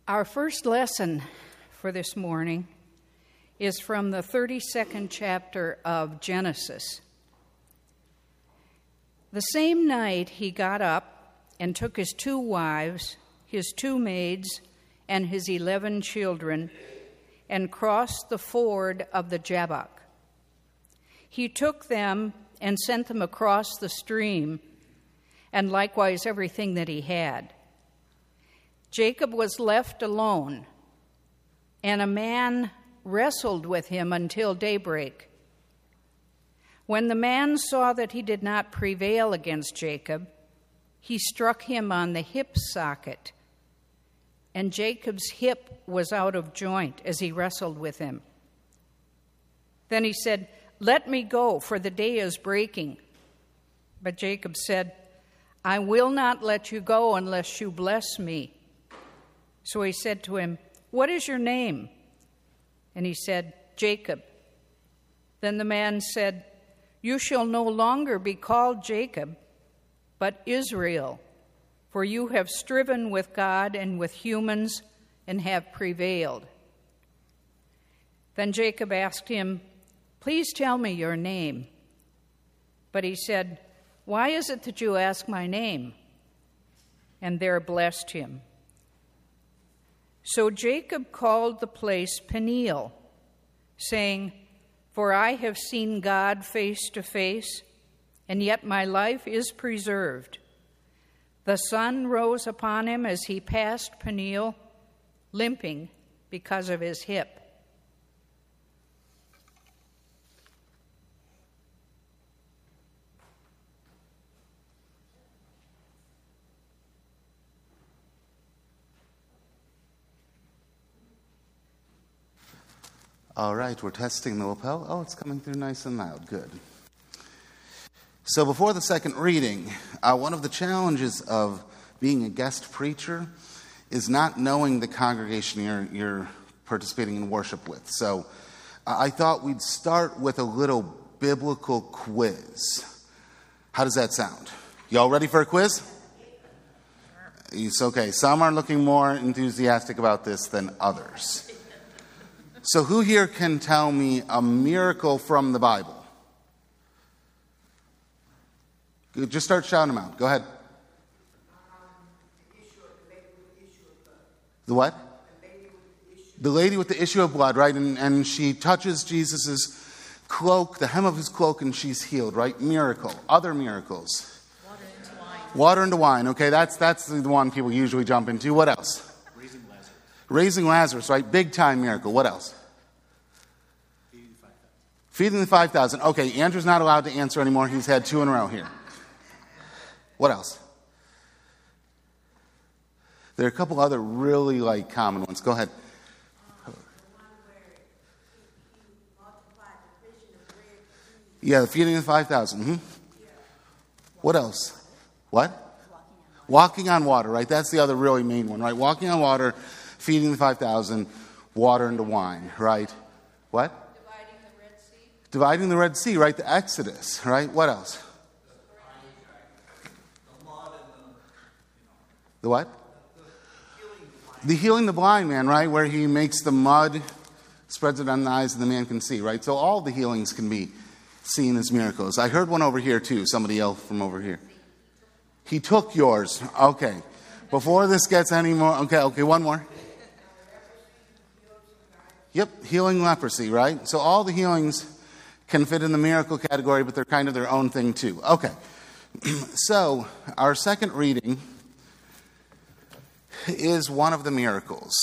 Our first lesson for this morning is from the 32nd chapter of Genesis. The same night he got up and took his 2 wives, his 2 maids, and his 11 children, and crossed the ford of the Jabbok. He took them and sent them across the stream, and likewise everything that he had. Jacob was left alone, and a man wrestled with him until daybreak. When the man saw that he did not prevail against Jacob, he struck him on the hip socket, and Jacob's hip was out of joint as he wrestled with him. Then he said, "Let me go, for the day is breaking." But Jacob said, "I will not let you go unless you bless me." So he said to him, "What is your name?" And he said, "Jacob." Then the man said, "You shall no longer be called Jacob, but Israel, for you have striven with God and with humans and have prevailed." Then Jacob asked him, "Please tell me your name." But he said, "Why is it that you ask my name?" And there blessed him. So Jacob called the place Peniel, saying, "For I have seen God face to face, and yet my life is preserved." The sun rose upon him as he passed Peniel, limping because of his hip. All right, we're testing the lapel. Oh, it's coming through nice and loud. Good. So before the second reading, one of the challenges of being a guest preacher is not knowing the congregation you're participating in worship with. So I thought we'd start with a little biblical quiz. How does that sound? Y'all ready for a quiz? It's okay. Some are looking more enthusiastic about this than others. So who here can tell me a miracle from the Bible? Just start shouting them out. Go ahead. The what? The lady with the issue of blood, right? And she touches Jesus' cloak, the hem of his cloak, and she's healed, right? Miracle. Other miracles. Water into wine. Water into wine. Okay, that's the one people usually jump into. What else? Raising Lazarus, right? Big time miracle. What else? Feeding the 5,000. Okay, Andrew's not allowed to answer anymore. He's had 2 in a row here. What else? There are a couple other really common ones. Go ahead. Yeah, the feeding of the 5,000. Mm-hmm. What else? What? Walking on water, right? That's the other really main one, right? Walking on water, feeding the 5,000, water into wine, right? What? Dividing the Red Sea, right? The Exodus, right? What else? The what? The healing the blind man, right? Where he makes the mud, spreads it on the eyes, and the man can see, right? So all the healings can be seen as miracles. I heard one over here too. Somebody else from over here. He took yours. Okay. Before this gets any more. Okay, one more. Yep, healing leprosy, right? So all the healings can fit in the miracle category, but they're kind of their own thing too. Okay. So our second reading is one of the miracles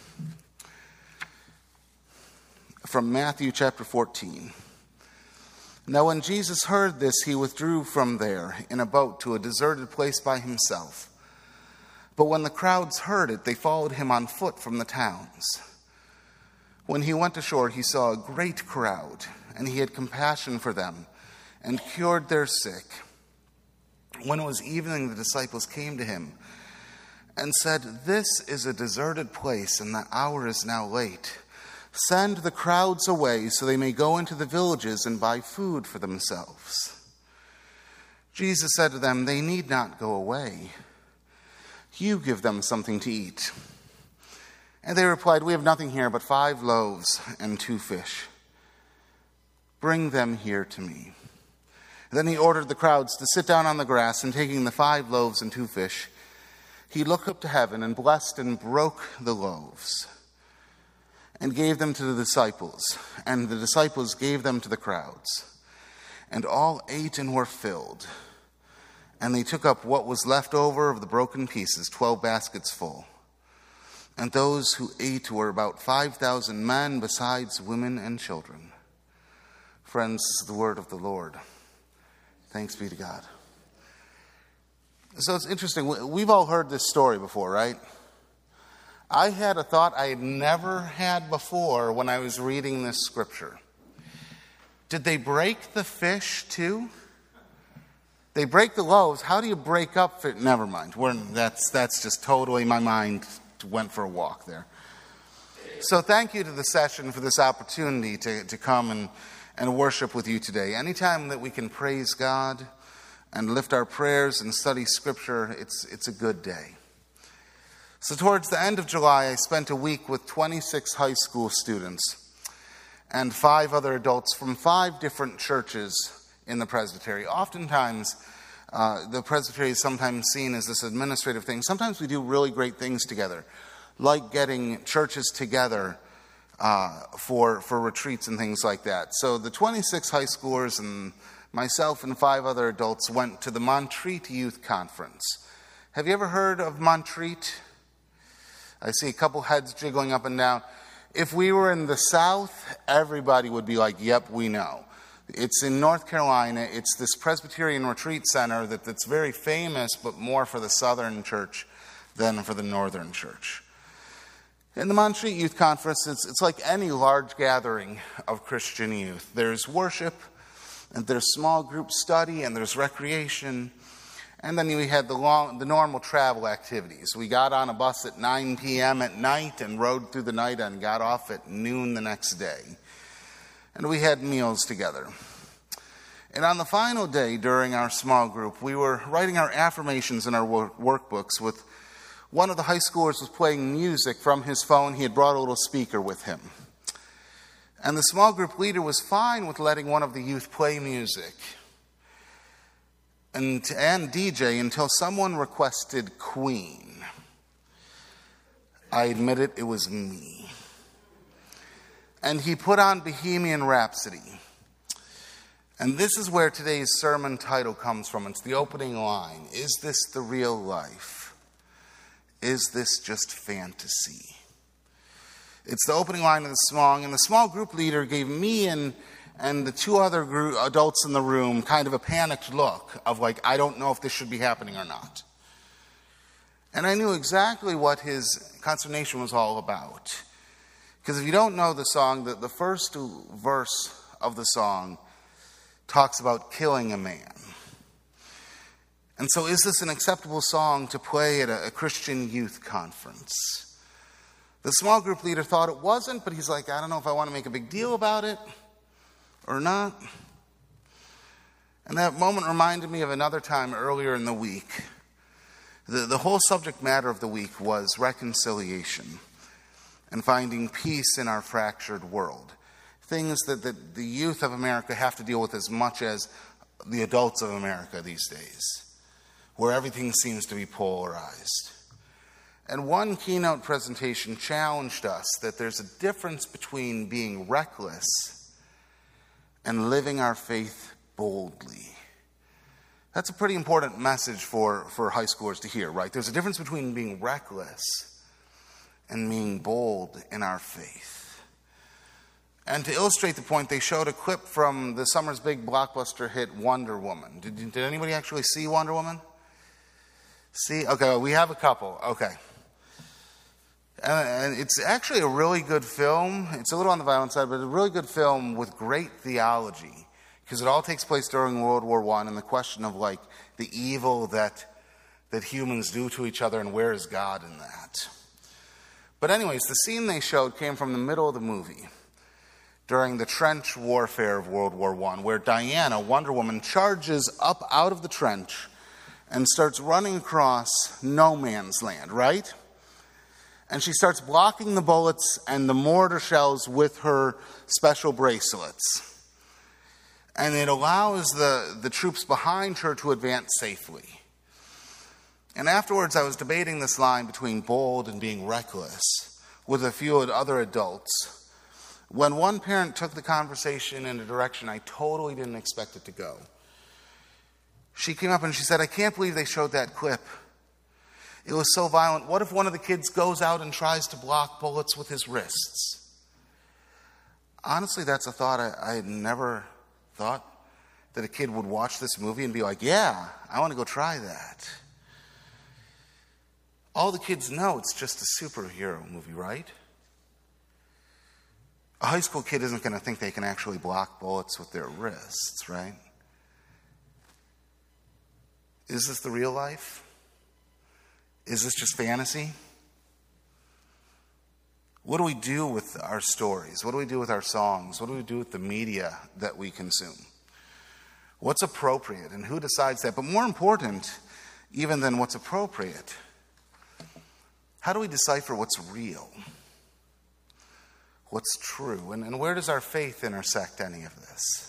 from Matthew chapter 14. Now when Jesus heard this, he withdrew from there in a boat to a deserted place by himself. But when the crowds heard it, they followed him on foot from the towns. When he went ashore, he saw a great crowd, and he had compassion for them and cured their sick. When it was evening, the disciples came to him and said, "This is a deserted place, and the hour is now late. Send the crowds away so they may go into the villages and buy food for themselves." Jesus said to them, "They need not go away. You give them something to eat." And they replied, "We have nothing here but 5 loaves and 2 fish. Bring them here to me." Then he ordered the crowds to sit down on the grass, and taking the 5 loaves and 2 fish, he looked up to heaven and blessed and broke the loaves and gave them to the disciples, and the disciples gave them to the crowds. And all ate and were filled. And they took up what was left over of the broken pieces, 12 baskets full. And those who ate were about 5,000 men, besides women and children. Friends, this is the word of the Lord. Thanks be to God. So it's interesting. We've all heard this story before, right? I had a thought I had never had before when I was reading this scripture. Did they break the fish too? They break the loaves. How do you break up fish? Never mind. That's just totally, my mind went for a walk there. So thank you to the session for this opportunity to come and worship with you today. Anytime that we can praise God and lift our prayers and study Scripture, it's a good day. So towards the end of July, I spent a week with 26 high school students and 5 other adults from 5 different churches in the presbytery. Oftentimes, the presbytery is sometimes seen as this administrative thing. Sometimes we do really great things together, like getting churches together for retreats and things like that. So the 26 high schoolers and myself and 5 other adults went to the Montreat Youth Conference. Have you ever heard of Montreat? I see a couple heads jiggling up and down. If we were in the South, everybody would be like, yep, we know. It's in North Carolina. It's this Presbyterian retreat center that's very famous, but more for the Southern church than for the Northern church. In the Montreat Youth Conference, it's like any large gathering of Christian youth. There's worship, and there's small group study, and there's recreation. And then we had the normal travel activities. We got on a bus at 9 p.m. at night and rode through the night and got off at noon the next day. And we had meals together. And on the final day during our small group, we were writing our affirmations in our workbooks with one of the high schoolers was playing music from his phone. He had brought a little speaker with him. And the small group leader was fine with letting one of the youth play music and DJ until someone requested Queen. I admit it was me. And he put on Bohemian Rhapsody. And this is where today's sermon title comes from. It's the opening line. Is this the real life? Is this just fantasy? It's the opening line of the song, and the small group leader gave me and the 2 other adults in the room kind of a panicked look of like, I don't know if this should be happening or not. And I knew exactly what his consternation was all about. Because if you don't know the song, the first verse of the song talks about killing a man. And so is this an acceptable song to play at a Christian youth conference? The small group leader thought it wasn't, but he's like, I don't know if I want to make a big deal about it or not. And that moment reminded me of another time earlier in the week. The whole subject matter of the week was reconciliation and finding peace in our fractured world. Things that the youth of America have to deal with as much as the adults of America these days, where everything seems to be polarized. And one keynote presentation challenged us that there's a difference between being reckless and living our faith boldly. That's a pretty important message for high schoolers to hear, right? There's a difference between being reckless and being bold in our faith. And to illustrate the point, they showed a clip from the summer's big blockbuster hit, Wonder Woman. Did anybody actually see Wonder Woman? See? Okay, we have a couple. Okay. And it's actually a really good film. It's a little on the violent side, but a really good film with great theology. Because it all takes place during World War I and the question of like the evil that humans do to each other and where is God in that. But anyways, the scene they showed came from the middle of the movie during the trench warfare of World War I, where Diana, Wonder Woman, charges up out of the trench and starts running across no man's land, right? and she starts blocking the bullets and the mortar shells with her special bracelets. And it allows the troops behind her to advance safely. And afterwards, I was debating this line between bold and being reckless with a few other adults, when one parent took the conversation in a direction I totally didn't expect it to go. She came up and she said, "I can't believe they showed that clip. It was so violent. What if one of the kids goes out and tries to block bullets with his wrists?" Honestly, that's a thought I had never thought, that a kid would watch this movie and be like, "Yeah, I want to go try that." All the kids know it's just a superhero movie, right? A high school kid isn't going to think they can actually block bullets with their wrists, right? Is this the real life? Is this just fantasy? What do we do with our stories? What do we do with our songs? What do we do with the media that we consume? What's appropriate and who decides that? But more important, even than what's appropriate, how do we decipher what's real? What's true? And where does our faith intersect any of this?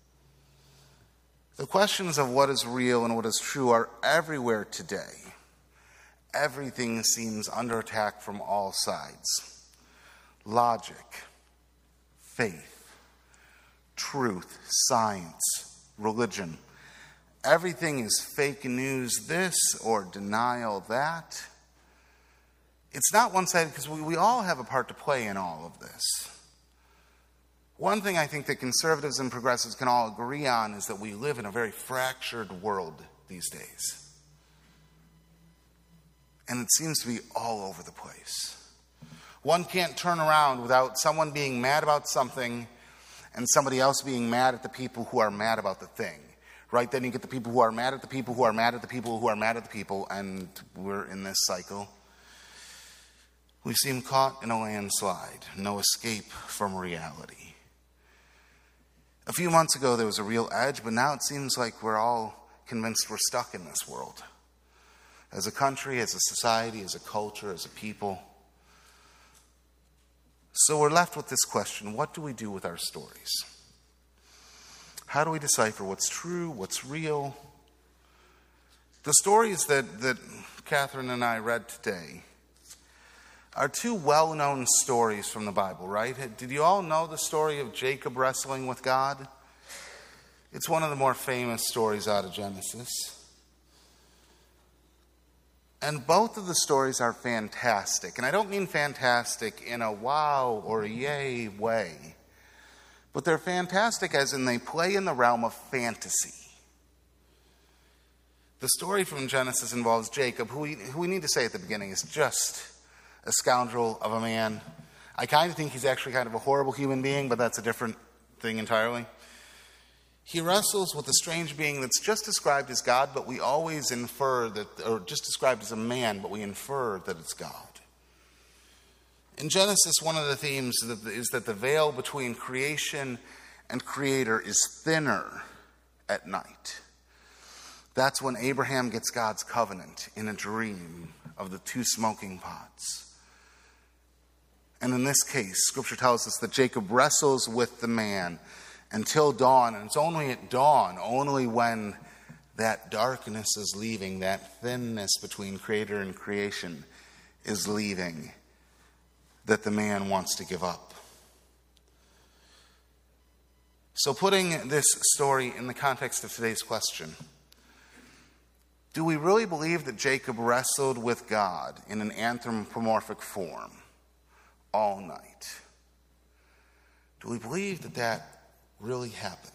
The questions of what is real and what is true are everywhere today. Everything seems under attack from all sides. Logic, faith, truth, science, religion. Everything is fake news this or denial that. It's not one-sided because we all have a part to play in all of this. One thing I think that conservatives and progressives can all agree on is that we live in a very fractured world these days. And it seems to be all over the place. One can't turn around without someone being mad about something and somebody else being mad at the people who are mad about the thing. Right? Then you get the people who are mad at the people who are mad at the people who are mad at the people, and we're in this cycle. We seem caught in a landslide, no escape from reality. A few months ago there was a real edge, but now it seems like we're all convinced we're stuck in this world. As a country, as a society, as a culture, as a people. So we're left with this question: what do we do with our stories? How do we decipher what's true, what's real? The stories that Catherine and I read today are two well-known stories from the Bible, right? Did you all know the story of Jacob wrestling with God? It's one of the more famous stories out of Genesis. And both of the stories are fantastic. And I don't mean fantastic in a wow or a yay way. But they're fantastic as in they play in the realm of fantasy. The story from Genesis involves Jacob, who we need to say at the beginning is just a scoundrel of a man. I kind of think he's actually kind of a horrible human being, but that's a different thing entirely. He wrestles with a strange being that's just described as God, but we always infer that, or just described as a man, but we infer that it's God. In Genesis, one of the themes is that the veil between creation and creator is thinner at night. That's when Abraham gets God's covenant in a dream of the two smoking pots. And in this case, Scripture tells us that Jacob wrestles with the man until dawn. And it's only at dawn, only when that darkness is leaving, that thinness between creator and creation is leaving, that the man wants to give up. So putting this story in the context of today's question, do we really believe that Jacob wrestled with God in an anthropomorphic form all night? Do we believe that that really happened?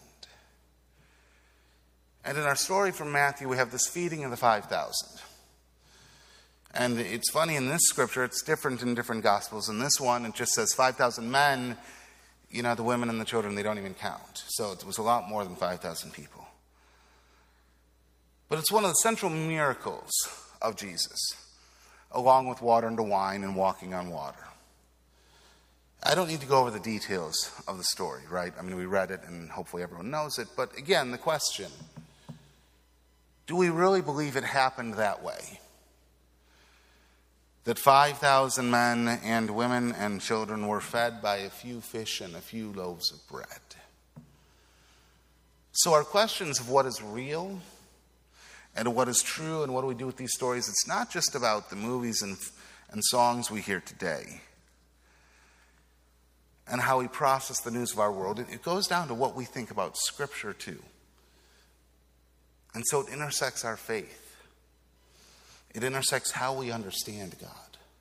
And in our story from Matthew, we have this feeding of the 5,000. And it's funny, in this scripture, it's different in different gospels. In this one, it just says 5,000 men. You know, the women and the children, they don't even count. So it was a lot more than 5,000 people. But it's one of the central miracles of Jesus, along with water into wine and walking on water. I don't need to go over the details of the story, right? I mean, we read it and hopefully everyone knows it. But again, the question, do we really believe it happened that way? that 5,000 men and women and children were fed by a few fish and a few loaves of bread. So our questions of what is real and what is true and what do we do with these stories, it's not just about the movies and songs we hear today and how we process the news of our world. It goes down to what we think about Scripture too. And so it intersects our faith. It intersects how we understand God.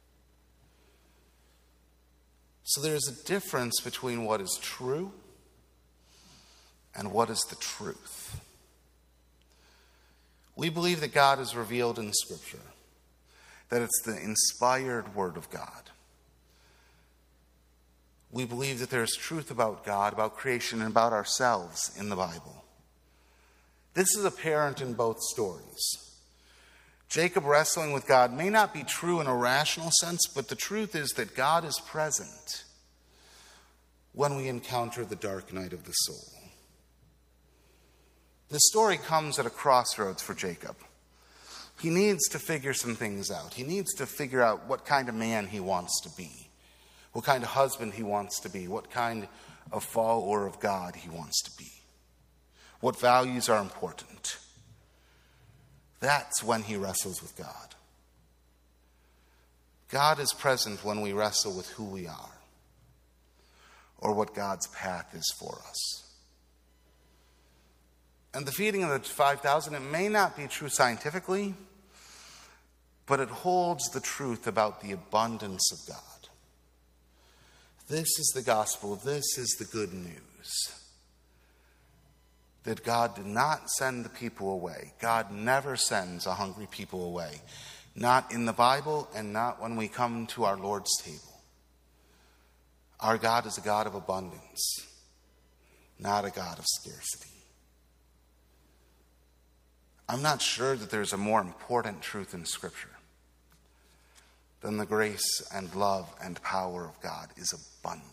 So there's a difference between what is true and what is the truth. We believe that God is revealed in Scripture, that it's the inspired Word of God. We believe that there's truth about God, about creation, and about ourselves in the Bible. This is apparent in both stories. Jacob wrestling with God may not be true in a rational sense, but the truth is that God is present when we encounter the dark night of the soul. The story comes at a crossroads for Jacob. He needs to figure some things out. He needs to figure out what kind of man he wants to be, what kind of husband he wants to be, what kind of follower of God he wants to be, what values are important. That's when he wrestles with God. God is present when we wrestle with who we are or what God's path is for us. And the feeding of the 5,000, it may not be true scientifically, but it holds the truth about the abundance of God. This is the gospel. This is the good news. That God did not send the people away. God never sends a hungry people away. Not in the Bible and not when we come to our Lord's table. Our God is a God of abundance, not a God of scarcity. I'm not sure that there's a more important truth in Scripture than the grace and love and power of God is abundant.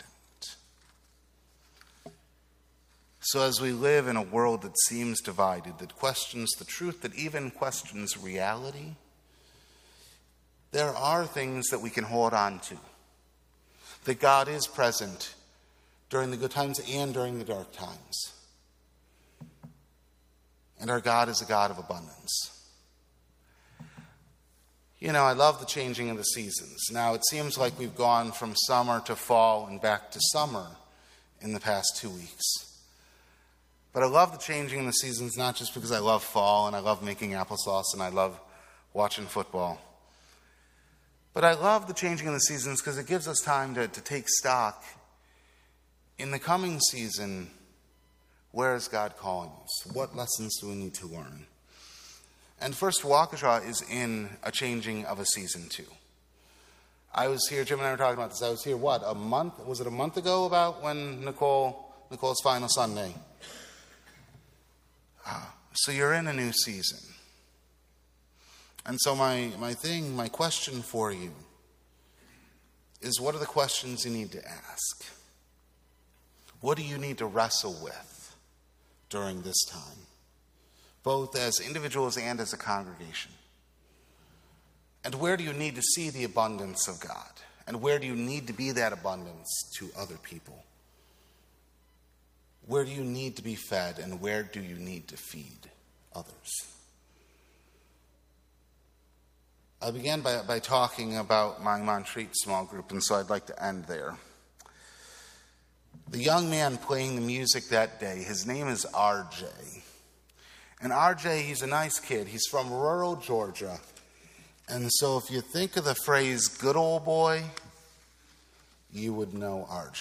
So as we live in a world that seems divided, that questions the truth, that even questions reality, there are things that we can hold on to. That God is present during the good times and during the dark times. And our God is a God of abundance. You know, I love the changing of the seasons. Now, it seems like we've gone from summer to fall and back to summer in the past 2 weeks. But I love the changing of the seasons, not just because I love fall and I love making applesauce and I love watching football. But I love the changing of the seasons because it gives us time to take stock. In the coming season, where is God calling us? What lessons do we need to learn? And First Waukesha is in a changing of a season too. I was here, Jim and I were talking about this. I was here, a month? Was it a month ago about when Nicole's final Sunday? So you're in a new season. And so my question for you is, what are the questions you need to ask? What do you need to wrestle with during this time? Both as individuals and as a congregation. And where do you need to see the abundance of God? And where do you need to be that abundance to other people? Where do you need to be fed and where do you need to feed others? I began by talking about my Montreat small group, and so I'd like to end there. The young man playing the music that day, his name is RJ. And RJ, he's a nice kid. He's from rural Georgia. And so if you think of the phrase good old boy, you would know RJ.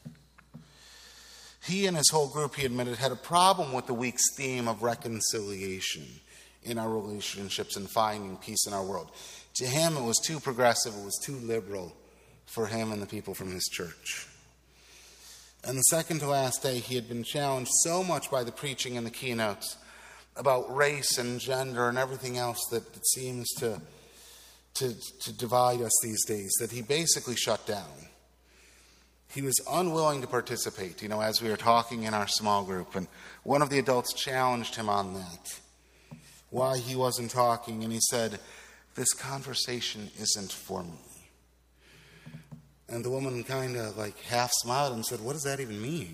He and his whole group, he admitted, had a problem with the week's theme of reconciliation in our relationships and finding peace in our world. To him, it was too progressive, it was too liberal for him and the people from his church. And the second to last day, he had been challenged so much by the preaching and the keynotes about race and gender and everything else that seems to divide us these days that he basically shut down. He was unwilling to participate, as we were talking in our small group. And one of the adults challenged him on that, why he wasn't talking. And he said, this conversation isn't for me. And the woman kind of like half smiled and said, what does that even mean?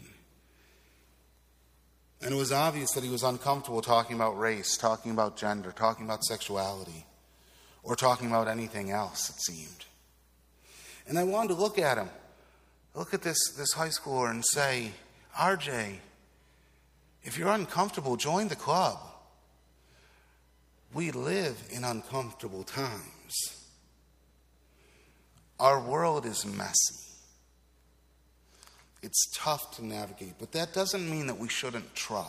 And it was obvious that he was uncomfortable talking about race, talking about gender, talking about sexuality, or talking about anything else, it seemed. And I wanted to look at him, look at this high schooler and say, RJ, if you're uncomfortable, join the club. We live in uncomfortable times. Our world is messy. It's tough to navigate, but that doesn't mean that we shouldn't try,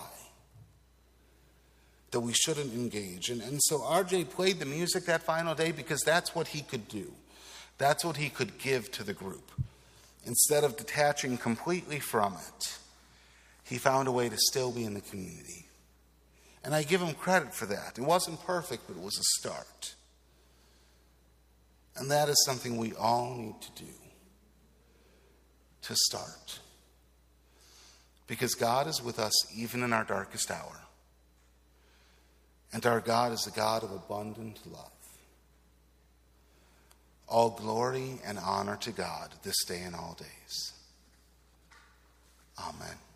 that we shouldn't engage. And so RJ played the music that final day because that's what he could do. That's what he could give to the group. Instead of detaching completely from it, he found a way to still be in the community. And I give him credit for that. It wasn't perfect, but it was a start. And that is something we all need to do, to start. Because God is with us even in our darkest hour. And our God is a God of abundant love. All glory and honor to God this day and all days. Amen.